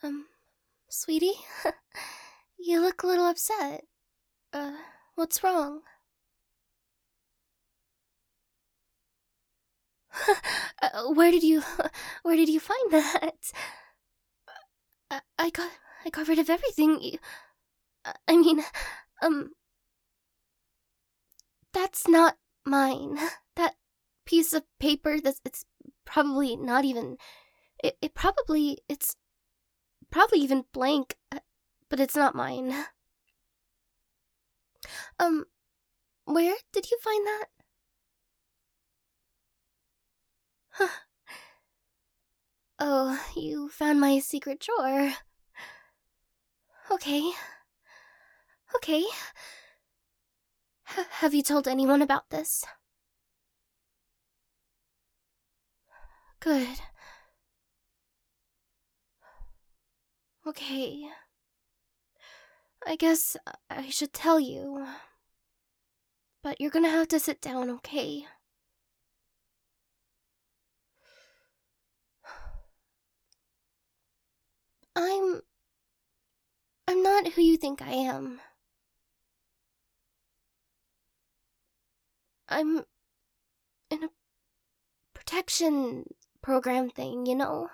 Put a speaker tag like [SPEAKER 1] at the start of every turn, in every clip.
[SPEAKER 1] Um, Sweetie? You look a little upset. What's wrong? Where did you... Where did you find that? I got rid of everything. I mean, um... That's not mine. That piece of paper, it's probably not even... It's probably even blank, but it's not mine. Um, where did you find that? Huh. Oh, you found my secret drawer. Okay. Okay. Have you told anyone about this? Good. Okay. I guess I should tell you. But you're gonna have to sit down, okay? I'm... I'm not who you think I am. I'm in a protection program thing, you know?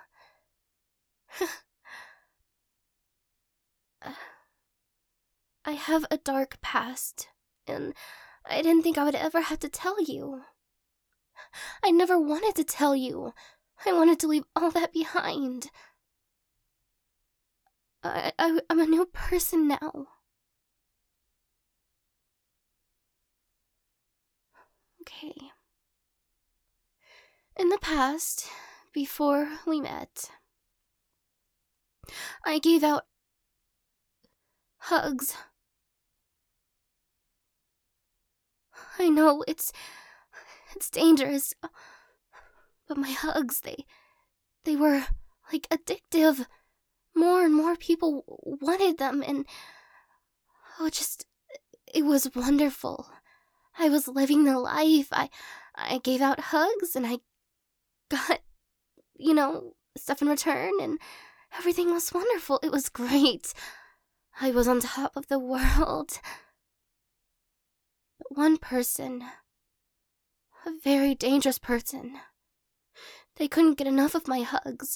[SPEAKER 1] I have a dark past, and I didn't think I would ever have to tell you. I never wanted to tell you. I wanted to leave all that behind. I'm a new person now. Okay. In the past, before we met, I gave out hugs. I know it's dangerous, but my hugs, they were like addictive. More and more people wanted them, and it was wonderful. I was living the life. I gave out hugs, and I got, stuff in return, and everything was wonderful. It was great. I was on top of the world. But one person, a very dangerous person, they couldn't get enough of my hugs.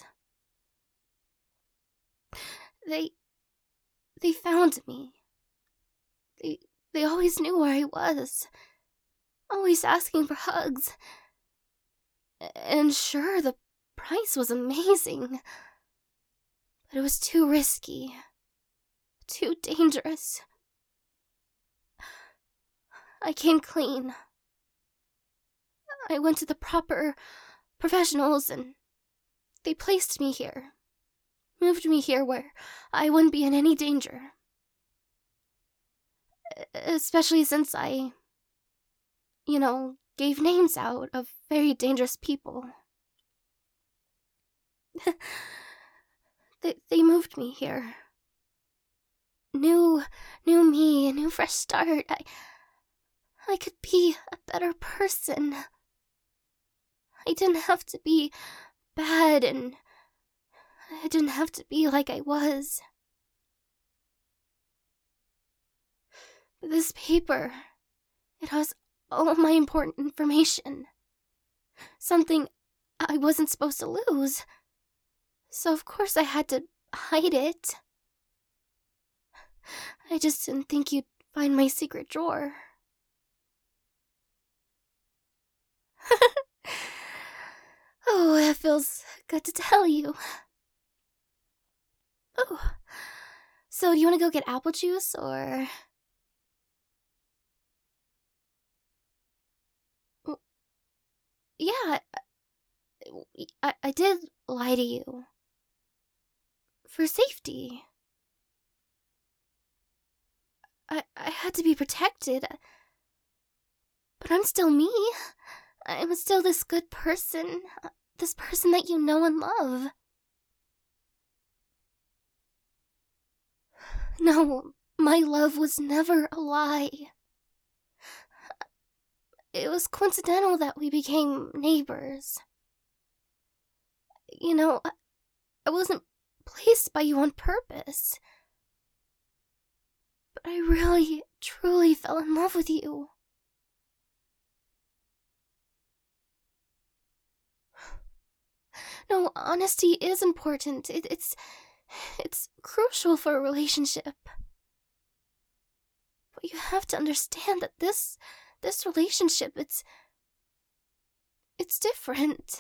[SPEAKER 1] They found me. They always knew where I was, always asking for hugs. And sure, the price was amazing, but it was too risky, too dangerous. I came clean. I went to the proper professionals, and they placed me here, moved me here where I wouldn't be in any danger. Especially since I, gave names out of very dangerous people. They moved me here. New me, a new fresh start. I could be a better person. I didn't have to be bad, and I didn't have to be like I was. But this paper, it has all my important information. Something I wasn't supposed to lose. So of course I had to hide it. I just didn't think you'd find my secret drawer. Oh, it feels good to tell you. Oh, so do you want to go get apple juice, or... Yeah, I did lie to you. For safety. I had to be protected. But I'm still me. I'm still this good person. This person that you know and love. No, my love was never a lie. It was coincidental that we became neighbors. I wasn't placed by you on purpose. But I really, truly fell in love with you. No, honesty is important. It's crucial for a relationship. But you have to understand that this relationship, it's different.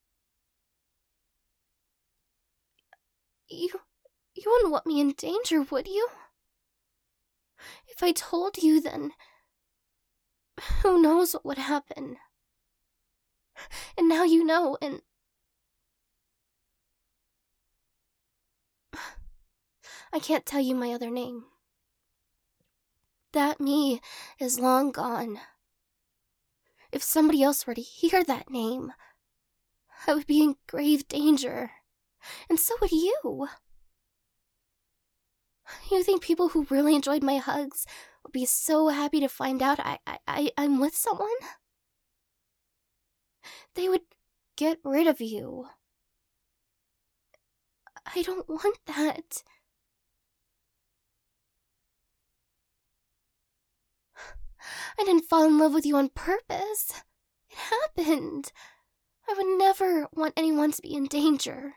[SPEAKER 1] You wouldn't want me in danger, would you? If I told you, then who knows what would happen. And now you know, and I can't tell you my other name. That me is long gone. If somebody else were to hear that name, I would be in grave danger. And so would you. You think people who really enjoyed my hugs would be so happy to find out I'm with someone? They would get rid of you. I don't want that. I didn't fall in love with you on purpose. It happened. I would never want anyone to be in danger.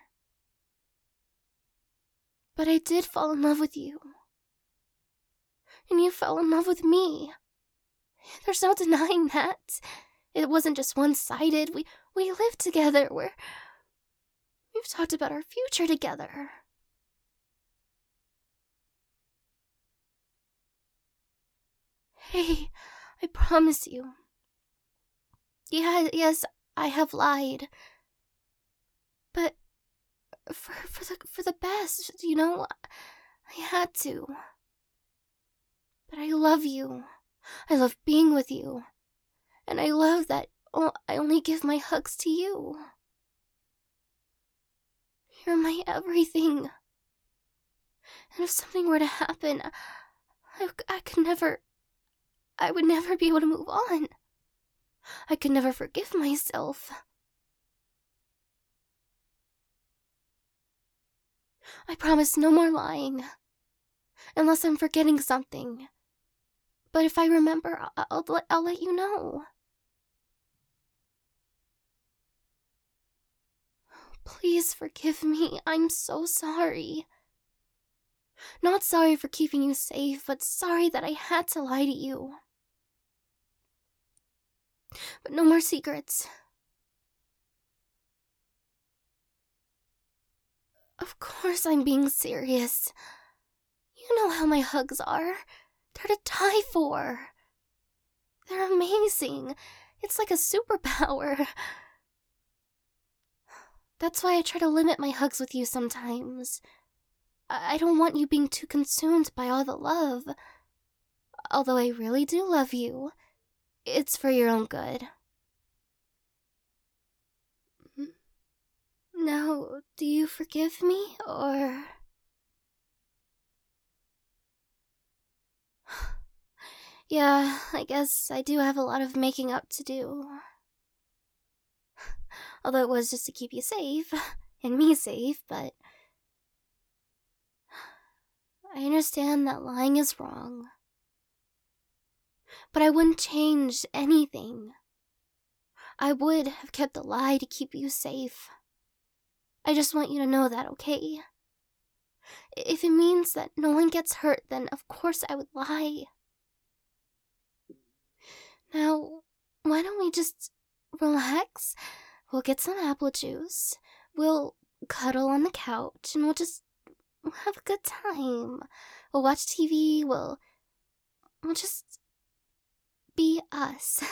[SPEAKER 1] But I did fall in love with you. And you fell in love with me. There's no denying that. It wasn't just one-sided. We lived together. We've talked about our future together. Hey, I promise you. Yes, I have lied. But for the best, you know, I had to. But I love you. I love being with you. And I love that I only give my hugs to you. You're my everything. And if something were to happen, I would never be able to move on. I could never forgive myself. I promise no more lying. Unless I'm forgetting something. But if I remember, I'll let you know. Please forgive me. I'm so sorry. Not sorry for keeping you safe, but sorry that I had to lie to you. But no more secrets. Of course I'm being serious. You know how my hugs are. They're to die for. They're amazing. It's like a superpower. That's why I try to limit my hugs with you sometimes. I don't want you being too consumed by all the love. Although I really do love you. It's for your own good. Now, do you forgive me, or... Yeah, I guess I do have a lot of making up to do. Although it was just to keep you safe, and me safe, but... I understand that lying is wrong. But I wouldn't change anything. I would have kept the lie to keep you safe. I just want you to know that, okay? If it means that no one gets hurt, then of course I would lie. Now, why don't we just relax? We'll get some apple juice. We'll cuddle on the couch, and we'll have a good time. We'll watch TV. We'll just be us.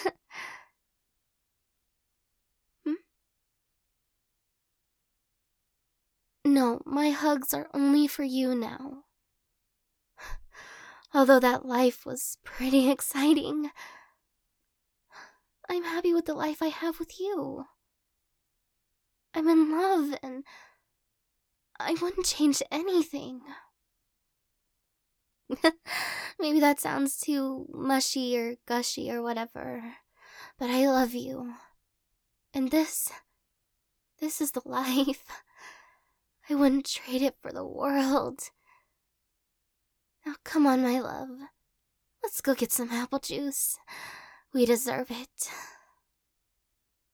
[SPEAKER 1] No, my hugs are only for you now. Although that life was pretty exciting, I'm happy with the life I have with you. I'm in love, and I wouldn't change anything. Maybe that sounds too mushy or gushy or whatever, but I love you. And this is the life. I wouldn't trade it for the world. Now come on, my love. Let's go get some apple juice. We deserve it.